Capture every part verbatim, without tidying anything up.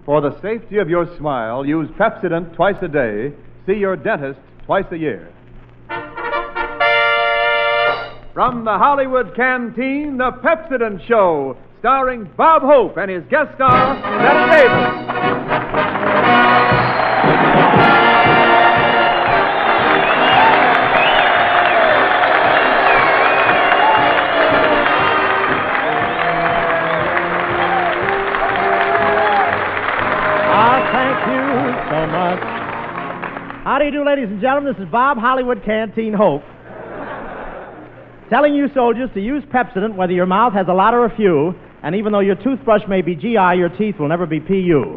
For the safety of your smile, use Pepsodent twice a day. See your dentist twice a year. From the Hollywood Canteen, the Pepsodent Show, starring Bob Hope and his guest star, Bette Davis. How do you do, ladies and gentlemen? This is Bob Hollywood Canteen Hope. Telling you soldiers to use Pepsodent whether your mouth has a lot or a few, and even though your toothbrush may be G I, your teeth will never be P U.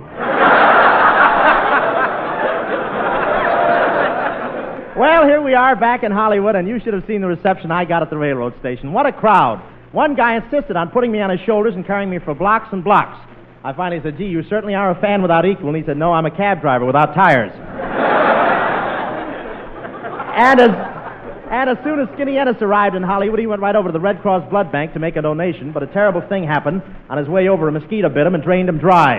Well, here we are back in Hollywood, and you should have seen the reception I got at the railroad station. What a crowd. One guy insisted on putting me on his shoulders and carrying me for blocks and blocks. I finally said, gee, you certainly are a fan without equal. And he said, no, I'm a cab driver without tires. And as, and as soon as Skinny Ennis arrived in Hollywood, he went right over to the Red Cross Blood Bank to make a donation, but a terrible thing happened. On his way over, a mosquito bit him and drained him dry.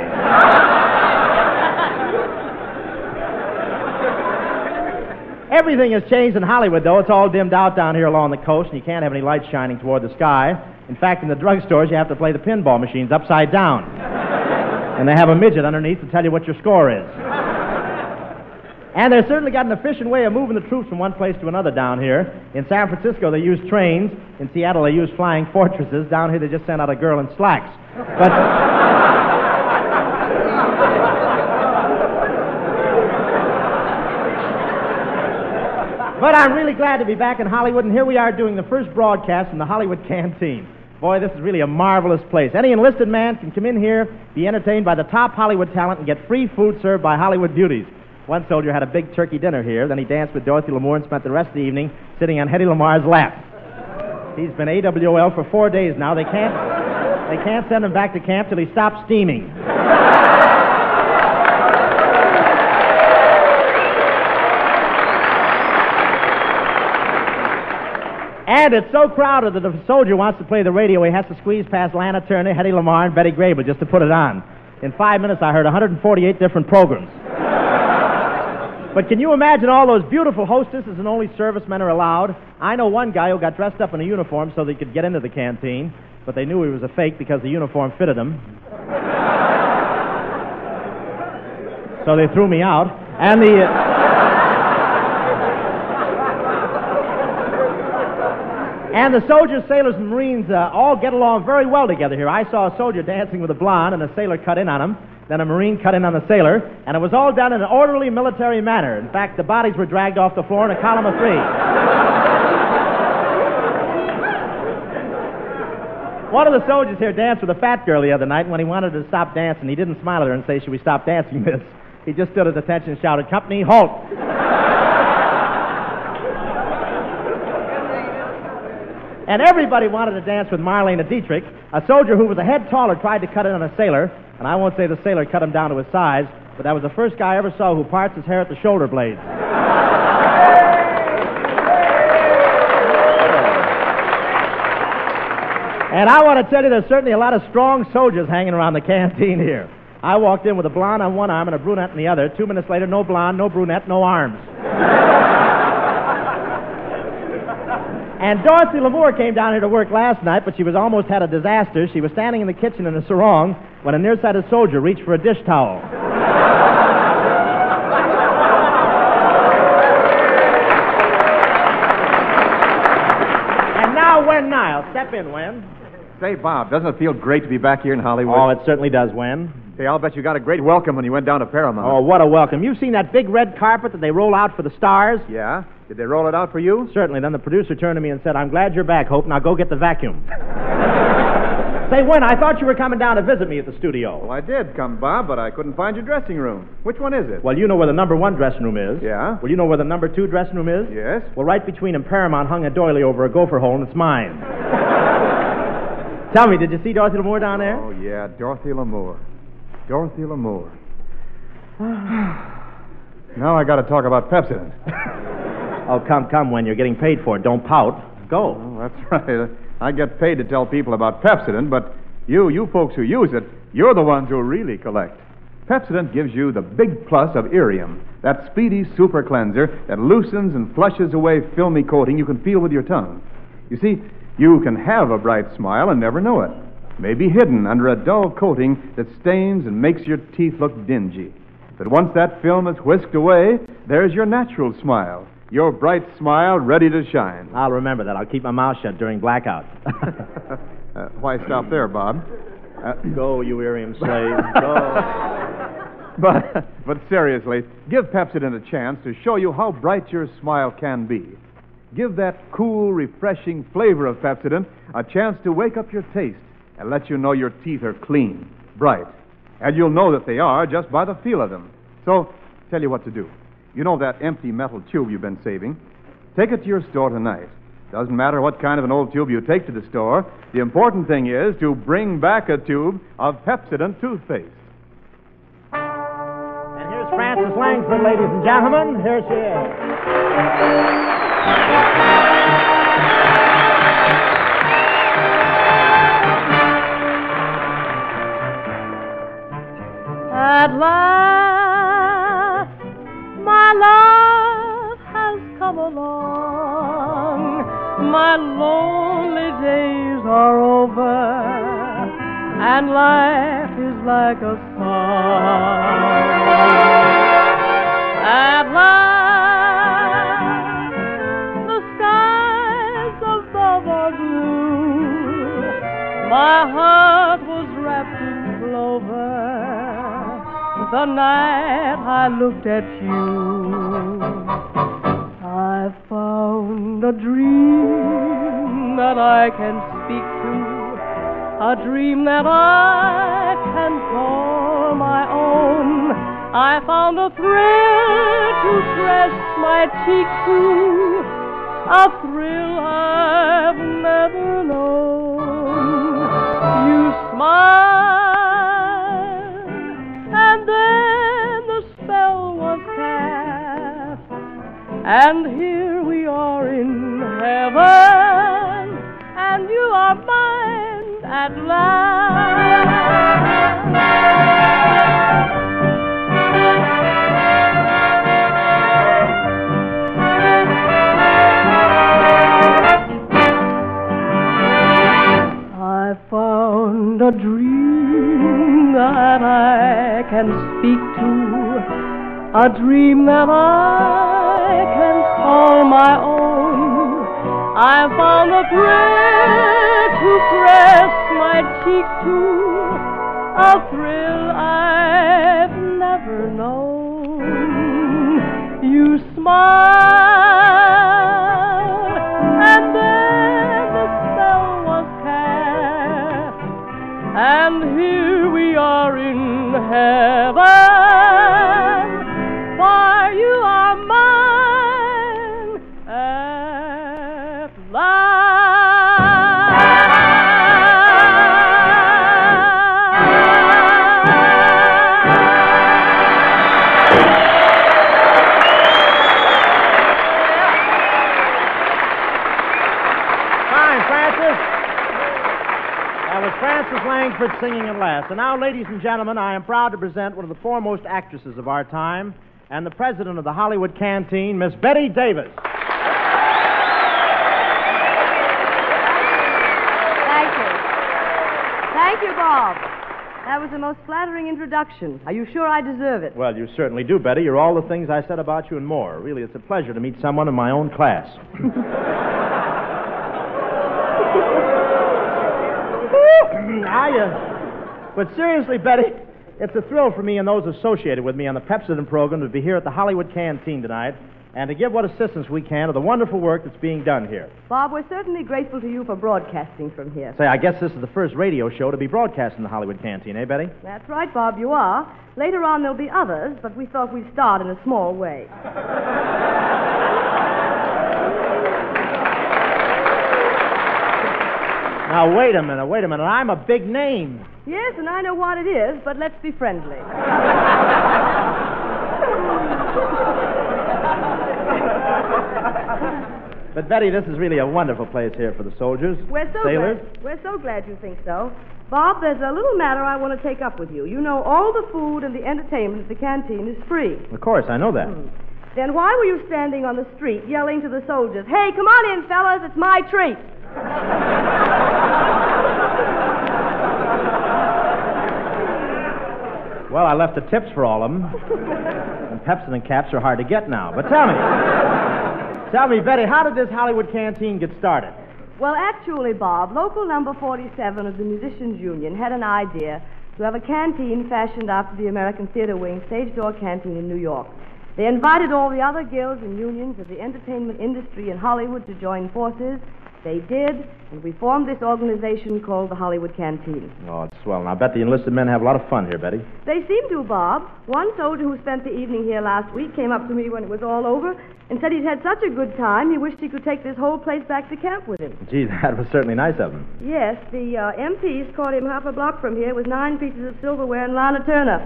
Everything has changed in Hollywood, though. It's all dimmed out down here along the coast, and you can't have any light shining toward the sky. In fact, in the drugstores, you have to play the pinball machines upside down. And they have a midget underneath to tell you what your score is. And they've certainly got an efficient way of moving the troops from one place to another down here. In San Francisco, they use trains. In Seattle, they use flying fortresses. Down here, they just sent out a girl in slacks. But... but I'm really glad to be back in Hollywood, and here we are doing the first broadcast in the Hollywood Canteen. Boy, this is really a marvelous place. Any enlisted man can come in here, be entertained by the top Hollywood talent, and get free food served by Hollywood beauties. One soldier had a big turkey dinner here. Then he danced with Dorothy Lamour and spent the rest of the evening sitting on Hedy Lamar's lap. He's been A W O L for four days now. They can't, they can't send him back to camp till he stops steaming. And it's so crowded that if a soldier wants to play the radio, he has to squeeze past Lana Turner, Hedy Lamarr, and Betty Grable just to put it on. In five minutes, I heard one hundred forty-eight different programs. But can you imagine all those beautiful hostesses and only servicemen are allowed? I know one guy who got dressed up in a uniform so that he could get into the canteen, but they knew he was a fake because the uniform fitted him. So they threw me out. And the... Uh, And the soldiers, sailors, and Marines uh, all get along very well together here. I saw a soldier dancing with a blonde, and a sailor cut in on him. Then a Marine cut in on the sailor, and it was all done in an orderly military manner. In fact, the bodies were dragged off the floor in a column of three. One of the soldiers here danced with a fat girl the other night, and when he wanted her to stop dancing, he didn't smile at her and say, should we stop dancing, miss? He just stood at attention and shouted, company, halt! And everybody wanted to dance with Marlene Dietrich. A soldier who was a head taller tried to cut in on a sailor, and I won't say the sailor cut him down to his size, but that was the first guy I ever saw who parts his hair at the shoulder blades. And I want to tell you, there's certainly a lot of strong soldiers hanging around the canteen here. I walked in with a blonde on one arm and a brunette on the other. Two minutes later, no blonde, no brunette, no arms. And Dorothy Lamour came down here to work last night, but she was almost had a disaster. She was standing in the kitchen in a sarong when a nearsighted soldier reached for a dish towel. And now, Wen Niles. Step in, Wen. Say, Bob, doesn't it feel great to be back here in Hollywood? Oh, it certainly does, Wen. Hey, I'll bet you got a great welcome when you went down to Paramount. Oh, what a welcome. You've seen that big red carpet that they roll out for the stars? Yeah? Did they roll it out for you? Certainly. Then the producer turned to me and said, I'm glad you're back, Hope. Now go get the vacuum. Say, Wen, I thought you were coming down to visit me at the studio. Well, I did come, Bob, but I couldn't find your dressing room. Which one is it? Well, you know where the number one dressing room is. Yeah? Well, you know where the number two dressing room is? Yes. Well, right between them, Paramount hung a doily over a gopher hole, and it's mine. Tell me, did you see Dorothy Lamour down there? Oh, yeah, Dorothy Lamour. Dorothy Lamour. Now I got to talk about Pepsodent. Oh, come, come, Wen. You're getting paid for it. Don't pout. Go. Oh, that's right. I get paid to tell people about Pepsodent, but you, you folks who use it, you're the ones who really collect. Pepsodent gives you the big plus of Irium, that speedy super cleanser that loosens and flushes away filmy coating you can feel with your tongue. You see, you can have a bright smile and never know it. Maybe hidden under a dull coating that stains and makes your teeth look dingy. But once that film is whisked away, there's your natural smile. Your bright smile ready to shine. I'll remember that. I'll keep my mouth shut during blackout. uh, why stop there, Bob? Uh, go, you Irium slave. Go. But, but seriously, give Pepsodent a chance to show you how bright your smile can be. Give that cool, refreshing flavor of Pepsodent a chance to wake up your taste and let you know your teeth are clean, bright. And you'll know that they are just by the feel of them. So, tell you what to do. You know that empty metal tube you've been saving? Take it to your store tonight. Doesn't matter what kind of an old tube you take to the store. The important thing is to bring back a tube of Pepsodent toothpaste. And here's Frances Langford, ladies and gentlemen. Here she is. At last, my love has come along. My lonely days are over, and life is like a song. At last, the skies above are blue. My heart was wrapped in clover the night I looked at you. I found a dream that I can speak to, a dream that I can call my own. I found a thrill to press my cheek to, a thrill I've never known. You smiled, and then the spell was cast, and here we are in heaven, and you are mine at last. I found a dream that I can speak to, a dream that I can call my own. I found a thrill to press my cheek to, a thrill I've never known. You smiled, and then the spell was cast, and here we are in heaven, for you are mine at last. Fine, Frances. That was Frances Langford singing at last. And now, ladies and gentlemen, I am proud to present one of the foremost actresses of our time and the president of the Hollywood Canteen, Miss Bette Davis. Thank you. Thank you, Bob. That was the most flattering introduction. Are you sure I deserve it? Well, you certainly do, Betty. You're all the things I said about you and more. Really, it's a pleasure to meet someone in my own class. I, uh, but seriously, Betty, it's a thrill for me and those associated with me on the Pepsodent program to be here at the Hollywood Canteen tonight and to give what assistance we can to the wonderful work that's being done here. Bob, we're certainly grateful to you for broadcasting from here. Say, I guess this is the first radio show to be broadcast in the Hollywood Canteen, eh, Betty? That's right, Bob, you are. Later on, there'll be others, but we thought we'd start in a small way. Now, wait a minute, wait a minute. I'm a big name. Yes, and I know what it is, but let's be friendly. But, Betty, this is really a wonderful place here for the soldiers, We're so sailors. glad. We're so glad you think so. Bob, there's a little matter I want to take up with you. You know, all the food and the entertainment at the canteen is free. Of course, I know that. Hmm. Then why were you standing on the street yelling to the soldiers, "Hey, come on in, fellas, it's my treat"? Well, I left the tips for all of them. And Pepsodent caps are hard to get now. But tell me. Tell me, Betty, how did this Hollywood canteen get started? Well, actually, Bob, local number forty-seven of the Musicians Union had an idea to have a canteen fashioned after the American Theater Wing stage door canteen in New York. They invited all the other guilds and unions of the entertainment industry in Hollywood to join forces. They did, and we formed this organization called the Hollywood Canteen. Oh, it's swell. And I bet the enlisted men have a lot of fun here, Betty. They seem to, Bob. One soldier who spent the evening here last week came up to me when it was all over and said he'd had such a good time he wished he could take this whole place back to camp with him. Gee, that was certainly nice of him. Yes, the uh, M Ps caught him half a block from here with nine pieces of silverware and Lana Turner.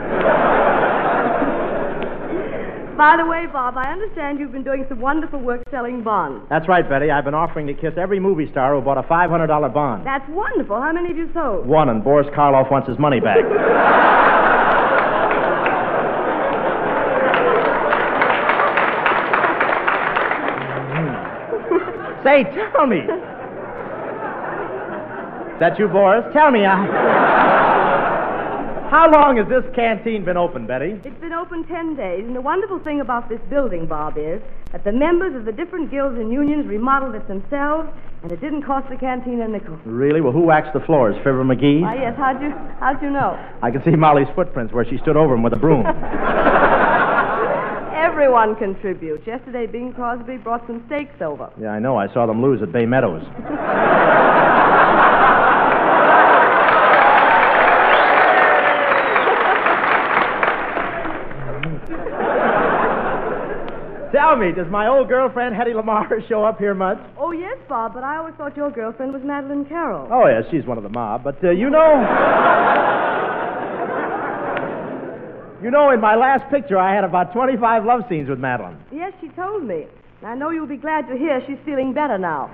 By the way, Bob, I understand you've been doing some wonderful work selling bonds. That's right, Betty. I've been offering to kiss every movie star who bought a five hundred dollars bond. That's wonderful. How many have you sold? One, and Boris Karloff wants his money back. Say, tell me. Is that you, Boris? Tell me. I... How long has this canteen been open, Betty? It's been open ten days, and the wonderful thing about this building, Bob, is that the members of the different guilds and unions remodeled it themselves, and it didn't cost the canteen a nickel. Really? Well, who waxed the floors? Fibber McGee? Ah, yes. How'd you, how'd you know? I can see Molly's footprints where she stood over him with a broom. Everyone contributes. Yesterday, Bing Crosby brought some steaks over. Yeah, I know. I saw them lose at Bay Meadows. Tell me, does my old girlfriend, Hetty Lamar, show up here much? Oh, yes, Bob, but I always thought your girlfriend was Madeline Carroll. Oh, yes, she's one of the mob. But, uh, you know... you know, in my last picture, I had about twenty-five love scenes with Madeline. Yes, she told me. I know you'll be glad to hear she's feeling better now.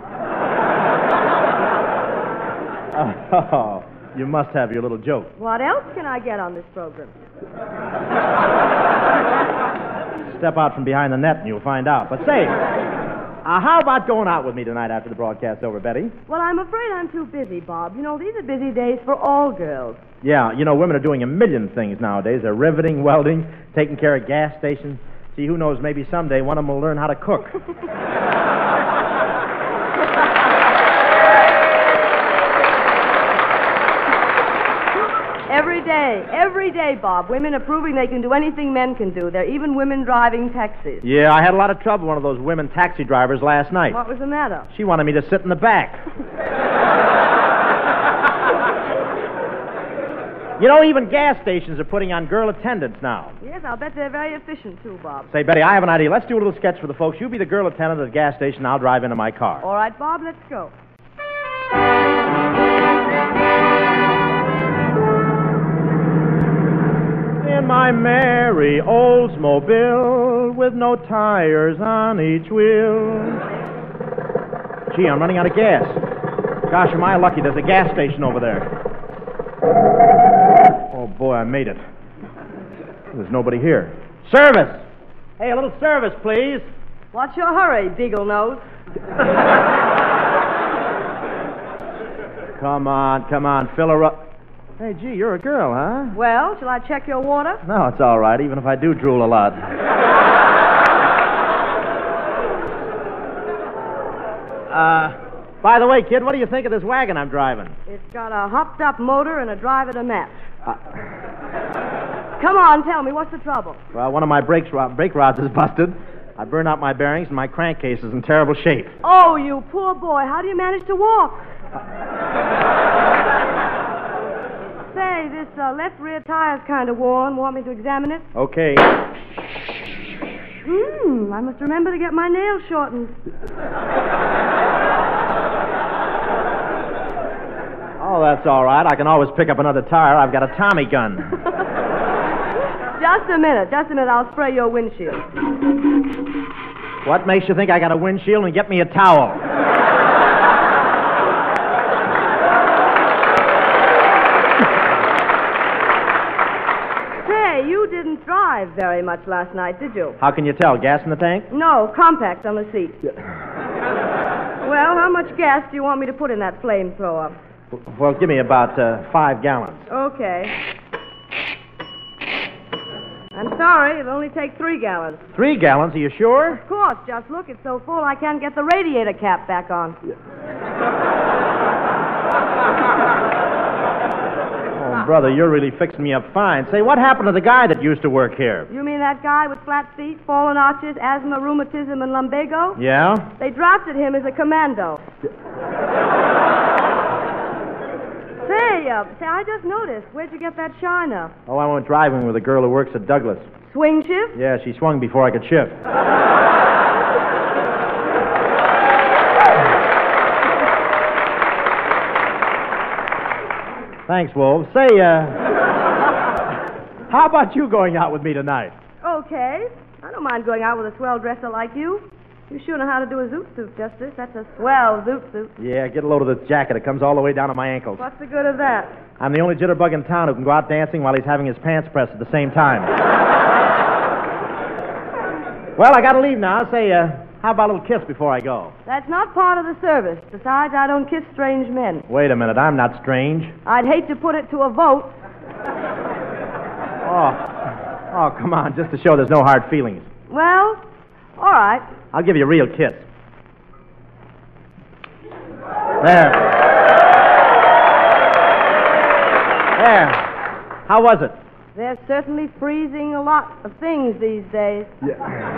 Oh, you must have your little joke. What else can I get on this program? Step out from behind the net and you'll find out. But say, uh, how about going out with me tonight after the broadcast's over, Betty? Well, I'm afraid I'm too busy, Bob. You know, these are busy days for all girls. Yeah, you know, women are doing a million things nowadays. They're riveting, welding, taking care of gas stations. See, who knows, maybe someday one of them will learn how to cook. Every day, every day, Bob, women are proving they can do anything men can do. There are even women driving taxis. Yeah, I had a lot of trouble with one of those women taxi drivers last night. What was the matter? She wanted me to sit in the back. You know, even gas stations are putting on girl attendants now. Yes, I'll bet they're very efficient, too, Bob. Say, Betty, I have an idea. Let's do a little sketch for the folks. You be the girl attendant at the gas station, I'll drive into my car. All right, Bob, let's go. In my merry Oldsmobile with no tires on each wheel. Gee, I'm running out of gas. Gosh, am I lucky. There's a gas station over there. Oh, boy, I made it. There's nobody here. Service! Hey, a little service, please. What's your hurry, Beagle Nose? Come on, come on, fill her up. Hey, gee, you're a girl, huh? Well, shall I check your water? No, it's all right, even if I do drool a lot. uh, by the way, kid, what do you think of this wagon I'm driving? It's got a hopped-up motor and a driver to match. Uh, Come on, tell me, what's the trouble? well, one of my brakes, ro- brake rods is busted. I burned out my bearings, and my crankcase is in terrible shape. Oh, you poor boy. How do you manage to walk? Say, this uh, left rear tire's kind of worn. Want me to examine it? Okay. Hmm, I must remember to get my nails shortened. Oh, that's all right. I can always pick up another tire. I've got a Tommy gun. Just a minute, just a minute. I'll spray your windshield. What makes you think I got a windshield? And get me a towel. You didn't drive very much last night, did you? How can you tell? Gas in the tank? No, compact on the seat. Well, how much gas do you want me to put in that flamethrower? Well, give me about uh, five gallons. Okay. I'm sorry, it'll only take three gallons. Three gallons? Are you sure? Of course, just look, it's so full I can't get the radiator cap back on. Oh, brother, you're really fixing me up fine. Say, what happened to the guy that used to work here? You mean that guy with flat feet, fallen arches, asthma, rheumatism, and lumbago? Yeah? They drafted him as a commando. Say, uh, say, I just noticed. Where'd you get that shiner? Oh, I went driving with a girl who works at Douglas. Swing shift? Yeah, she swung before I could shift. Thanks, Wolf. Say, uh, how about you going out with me tonight? Okay. I don't mind going out with a swell dresser like you. You sure know how to do a zoot suit, Justice. That's a swell zoot suit. Yeah, get a load of this jacket. It comes all the way down to my ankles. What's the good of that? I'm the only jitterbug in town who can go out dancing while he's having his pants pressed at the same time. Well, I gotta leave now. Say, uh, how about a little kiss before I go? That's not part of the service. Besides, I don't kiss strange men. Wait a minute. I'm not strange. I'd hate to put it to a vote. Oh, oh, come on. Just to show there's no hard feelings. Well, all right. I'll give you a real kiss. There. There. How was it? They're certainly freezing a lot of things these days. Yeah.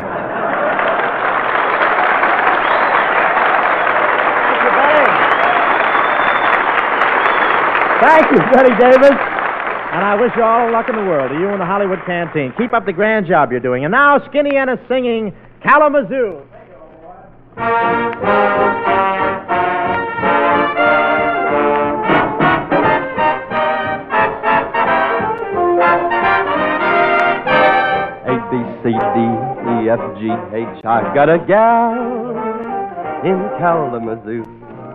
Thank you, Betty Davis. And I wish you all the luck in the world, to you and the Hollywood Canteen. Keep up the grand job you're doing. And now, Skinny Ennis singing Kalamazoo. A, B, C, D, E, F, G, H. I got a gal in Kalamazoo.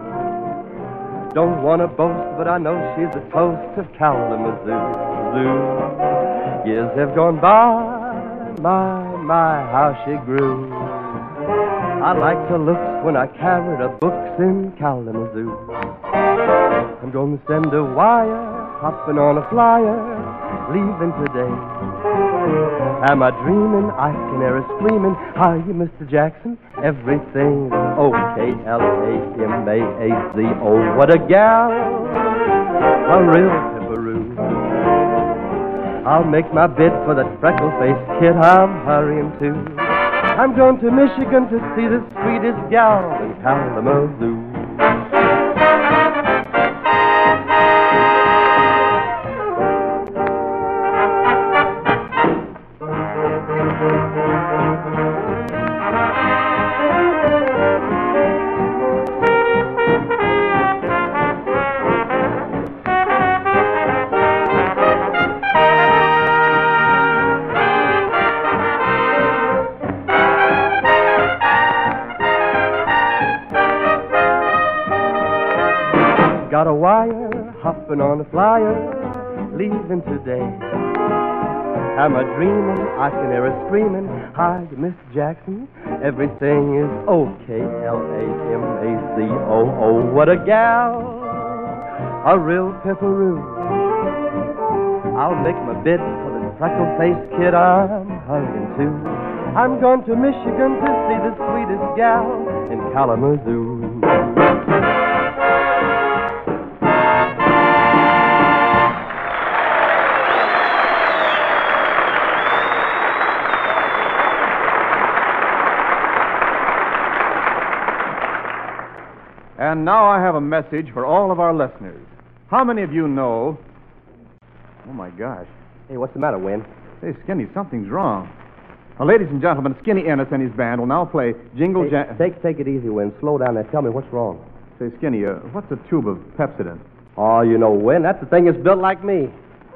Don't want to boast, but I know she's the toast of Kalamazoo. Zoo. Years have gone by, my, my, how she grew. I like her looks when I carried her books in Kalamazoo. I'm going to send a wire, hopping on a flyer, leaving today. Am I dreaming? I can hear her screaming. Are you Mister Jackson? Everything's okay. L A M A A Z O. What a gal, a real pipperoo. I'll make my bid for that freckle-faced kid I'm hurrying to. I'm going to Michigan to see the sweetest gal in Kalamazoo. Got a wire, hopping on a flyer, leaving today. Am I dreaming? I can hear her screaming. Hi, Miss Jackson. Everything is okay. L A M A Z O O. What a gal, a real pipperoo. I'll make my bid for the freckle-faced kid I'm hurrying to. I'm going to Michigan to see the sweetest gal in Kalamazoo. And now I have a message for all of our listeners. How many of you know... Oh, my gosh. Hey, what's the matter, Win? Hey, Skinny, something's wrong. Now, ladies and gentlemen, Skinny Ennis and his band will now play Jingle Hey, Jam... take, take it easy, Win. Slow down there. Tell me what's wrong. Say, Skinny, uh, what's a tube of Pepsodent? Oh, you know, Win, that's the thing that's built like me.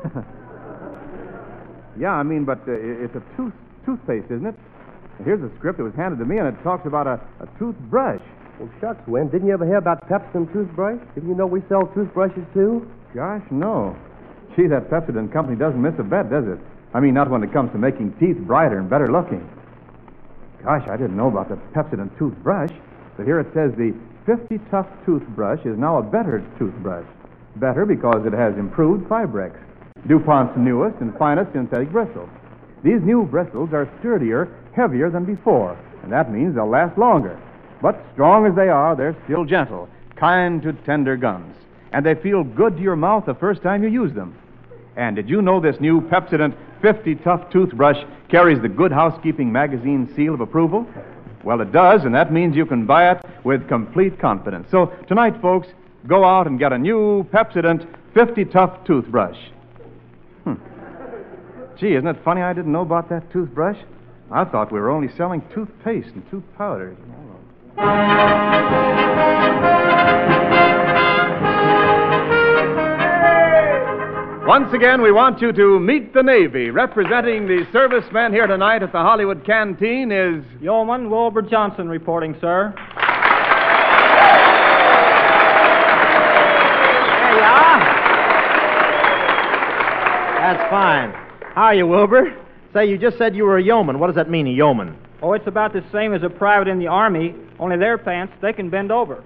Yeah, I mean, but uh, it's a tooth toothpaste, isn't it? Here's a script that was handed to me, and it talks about a, a toothbrush. Well, shucks, Win. Didn't you ever hear about Pepsodent toothbrush? Didn't you know we sell toothbrushes, too? Gosh, no. Gee, that Pepsodent company doesn't miss a bet, does it? I mean, not when it comes to making teeth brighter and better looking. Gosh, I didn't know about the Pepsodent toothbrush, but here it says the fifty Tough toothbrush is now a better toothbrush. Better because it has improved Fibrex, DuPont's newest and finest synthetic bristles. These new bristles are sturdier, heavier than before, and that means they'll last longer. But strong as they are, they're still gentle, kind to tender gums, and they feel good to your mouth the first time you use them. And did you know this new Pepsodent fifty Tough toothbrush carries the Good Housekeeping magazine seal of approval? Well, it does, and that means you can buy it with complete confidence. So tonight, folks, go out and get a new Pepsodent fifty Tough toothbrush. Hmm. Gee, isn't it funny I didn't know about that toothbrush? I thought we were only selling toothpaste and tooth powders. Once again, we want you to meet the Navy. Representing the servicemen here tonight at the Hollywood Canteen is... Yeoman Wilbur Johnson reporting, sir. There you are. That's fine. How are you, Wilbur? Say, you just said you were a yeoman. What does that mean, a yeoman? Oh, it's about the same as a private in the Army, only their pants, they can bend over.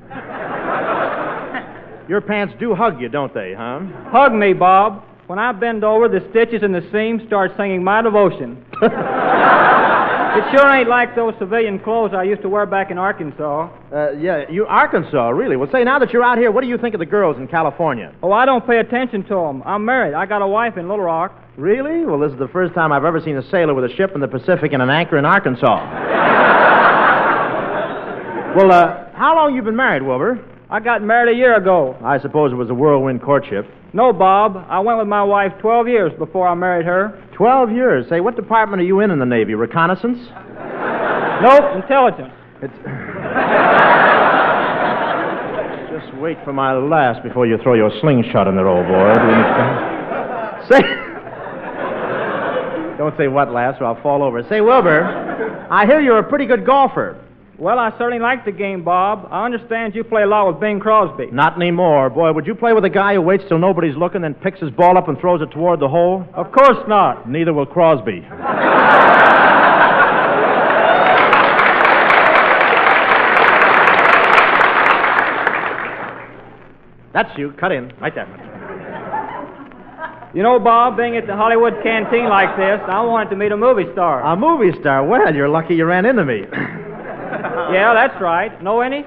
Your pants do hug you, don't they, huh? Hug me, Bob. When I bend over, the stitches in the seam start singing My Devotion. It sure ain't like those civilian clothes I used to wear back in Arkansas. Uh, yeah, you Arkansas, really? Well, say, now that you're out here, what do you think of the girls in California? Oh, I don't pay attention to them. I'm married. I got a wife in Little Rock. Really? Well, this is the first time I've ever seen a sailor with a ship in the Pacific and an anchor in Arkansas. Well, uh, how long you been married, Wilbur? I got married a year ago. I suppose it was a whirlwind courtship. No, Bob. I went with my wife twelve years before I married her. Twelve years? Say, what department are you in in the Navy? Reconnaissance? Nope, intelligence. It's... Just wait for my last before you throw your slingshot in there, old boy. Do you understand? Say... Don't say what last, or I'll fall over. Say, Wilbur, I hear you're a pretty good golfer. Well, I certainly like the game, Bob. I understand you play a lot with Bing Crosby. Not anymore. Boy, would you play with a guy who waits till nobody's looking, then picks his ball up and throws it toward the hole? Of course not. Neither will Crosby. That's you. Cut in. Right there. You know, Bob, being at the Hollywood Canteen like this, I wanted to meet a movie star. A movie star? Well, you're lucky you ran into me. Yeah, that's right. Know any?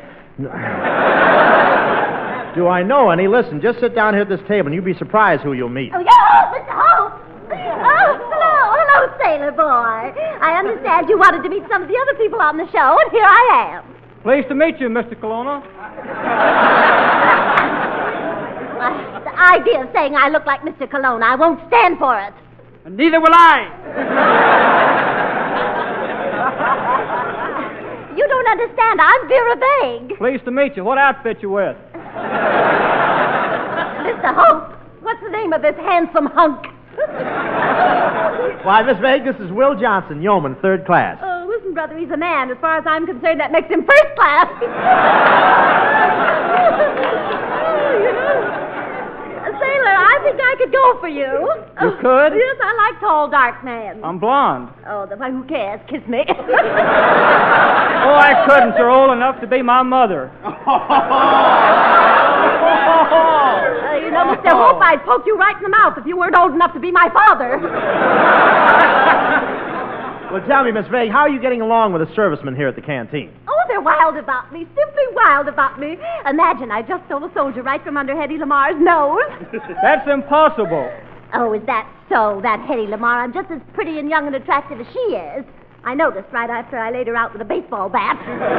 Do I know any? Listen, just sit down here at this table and you'll be surprised who you'll meet. Oh, yeah, Mister Hope. Oh, hello, hello, sailor boy. I understand you wanted to meet some of the other people on the show, and here I am. Pleased to meet you, Mister Colonna. Uh, the idea of saying I look like Mister Colonna, I won't stand for it. And neither will I. You don't understand. I'm Vera Vague. Pleased to meet you. What outfit you with? Mister Hope, what's the name of this handsome hunk? Why, Miss Vague, this is Will Johnson, yeoman, third class. Oh, listen, brother, he's a man. As far as I'm concerned, that makes him first class. Oh, you know. Sailor, I think I could go for you. You could? Yes, I like tall, dark men. I'm blonde. Oh, the one who cares? Kiss me. Oh, I couldn't. You're old enough to be my mother. Uh, you know, Mister Hope, I'd poke you right in the mouth if you weren't old enough to be my father. Well, tell me, Miss Vague, how are you getting along with the servicemen here at the canteen? Oh, they're wild about me, simply wild about me. Imagine I just stole a soldier right from under Hedy Lamar's nose. That's impossible. Oh, is that so? That Hedy Lamar, I'm just as pretty and young and attractive as she is. I noticed right after I laid her out with a baseball bat.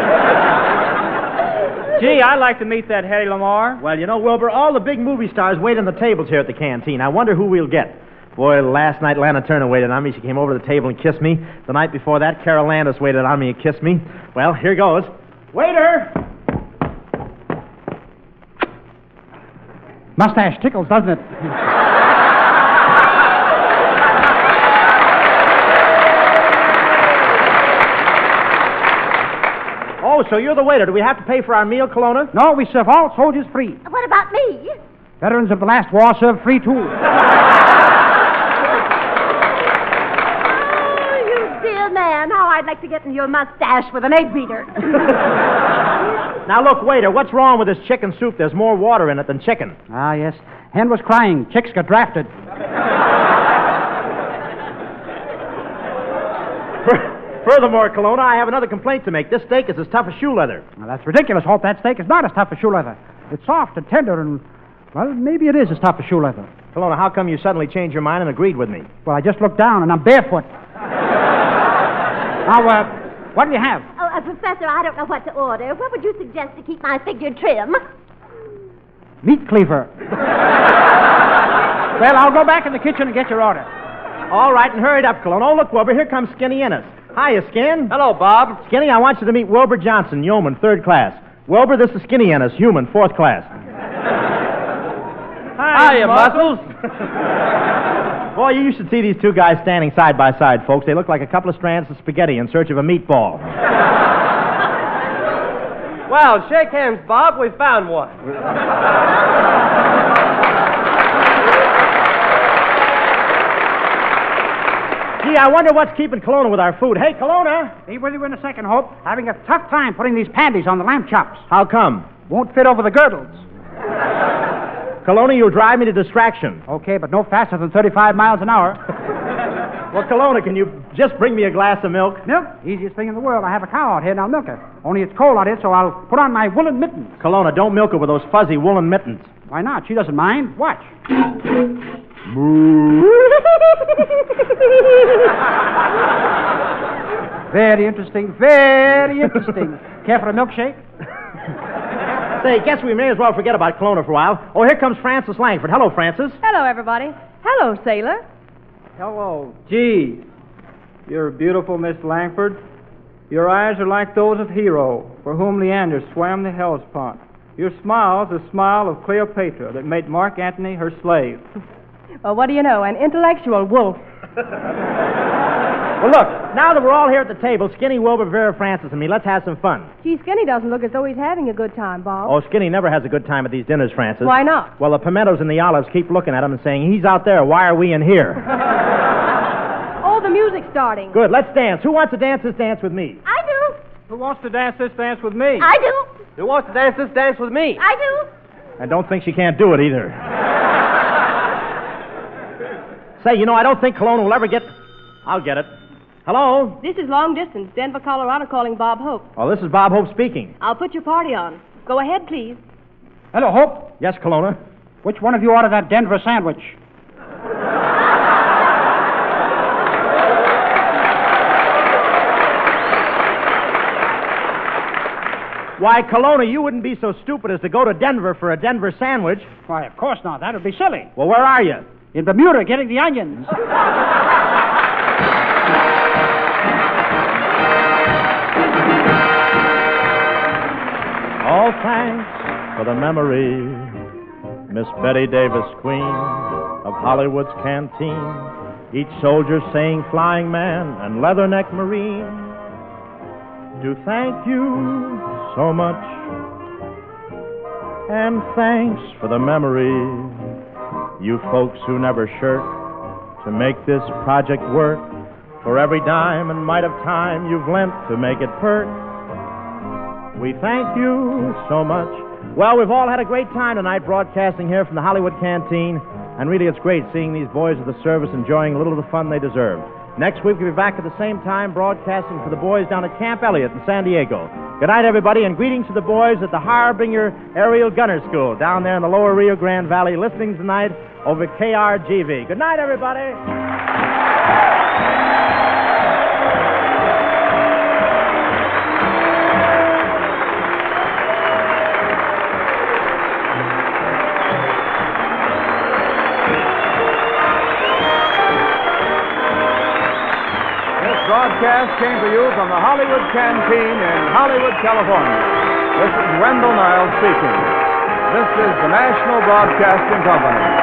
Gee, I'd like to meet that Hedy Lamar. Well, you know, Wilbur, all the big movie stars wait on the tables here at the canteen. I wonder who we'll get. Boy, last night Lana Turner waited on me. She came over to the table and kissed me. The night before that, Carol Landis waited on me and kissed me. Well, here goes. Waiter! Mustache tickles, doesn't it? Oh, so you're the waiter. Do we have to pay for our meal, Colonna? No, we serve all soldiers free. What about me? Veterans of the last war serve free, too. I'd like to get in your mustache with an egg beater. Now, look, waiter, what's wrong with this chicken soup? There's more water in it than chicken. Ah, yes. Hen was crying. Chicks got drafted. Furthermore, Kelowna, I have another complaint to make. This steak is as tough as shoe leather. Now, that's ridiculous, Hope. That steak is not as tough as shoe leather. It's soft and tender and, well, maybe it is as tough as shoe leather. Kelowna, how come you suddenly changed your mind and agreed with me? Well, I just looked down and I'm barefoot. Now, uh, what do you have? Oh, uh, Professor, I don't know what to order. What would you suggest to keep my figure trim? Meat cleaver. Well, I'll go back in the kitchen and get your order. All right, and hurry up, Kelowna. Oh, look, Wilbur, here comes Skinny Ennis. Hiya, Skin. Hello, Bob. Skinny, I want you to meet Wilbur Johnson, yeoman, third class. Wilbur, this is Skinny Ennis, human, fourth class. Hiya, Muscles. Boy, you should see these two guys standing side by side, folks. They look like a couple of strands of spaghetti in search of a meatball. Well, shake hands, Bob. We found one. Gee, I wonder what's keeping Kelowna with our food. Hey, Kelowna! Be with you in a second, Hope. Having a tough time putting these panties on the lamb chops. How come? Won't fit over the girdles. Kelowna, you'll drive me to distraction. Okay, but no faster than thirty-five miles an hour. Well, Kelowna, can you just bring me a glass of milk? Milk? Easiest thing in the world. I have a cow out here and I'll milk her. Only it's cold out here, so I'll put on my woolen mittens. Kelowna, don't milk her with those fuzzy woolen mittens. Why not? She doesn't mind. Watch. Very interesting. Very interesting. Care for a milkshake? Say, guess we may as well forget about Kelowna for a while. Oh, here comes Francis Langford. Hello, Francis. Hello, everybody. Hello, Sailor. Hello. Gee, you're beautiful, Miss Langford. Your eyes are like those of Hero, for whom Leander swam the Hellespont. Your smile's the smile of Cleopatra that made Mark Antony her slave. Well, what do you know? An intellectual wolf. Well, look, now that we're all here at the table, Skinny, Wilbur, Vera, Francis, and me, let's have some fun. Gee, Skinny doesn't look as though he's having a good time, Bob. Oh, Skinny never has a good time at these dinners, Francis. Why not? Well, the pimentos and the olives keep looking at him and saying, he's out there, why are we in here? Oh, the music's starting. Good, let's dance. Who wants to dance this dance with me? I do. Who wants to dance this dance with me? I do. Who wants to dance this dance with me? I do. I don't think she can't do it either. Say, you know, I don't think Kelowna will ever get... I'll get it. Hello? This is long distance, Denver, Colorado, calling Bob Hope. Oh, this is Bob Hope speaking. I'll put your party on. Go ahead, please. Hello, Hope. Yes, Kelowna? Which one of you ordered that Denver sandwich? Why, Kelowna, you wouldn't be so stupid as to go to Denver for a Denver sandwich. Why, of course not. That would be silly. Well, where are you? In Bermuda, getting the onions. All thanks for the memory, Miss Betty Davis, Queen of Hollywood's canteen. Each soldier saying Flying Man and Leatherneck Marine. Do thank you so much, and thanks for the memory, you folks who never shirk to make this project work. For every dime and mite of time you've lent to make it perk, we thank you so much. Well, we've all had a great time tonight broadcasting here from the Hollywood Canteen, and really it's great seeing these boys of the service enjoying a little of the fun they deserve. Next week we'll be back at the same time broadcasting for the boys down at Camp Elliott in San Diego. Good night, everybody, and greetings to the boys at the Harbinger Aerial Gunner School down there in the lower Rio Grande Valley, listening tonight over K R G V. Good night, everybody. Broadcast came to you from the Hollywood Canteen in Hollywood, California. This is Wendell Niles speaking. This is the National Broadcasting Company.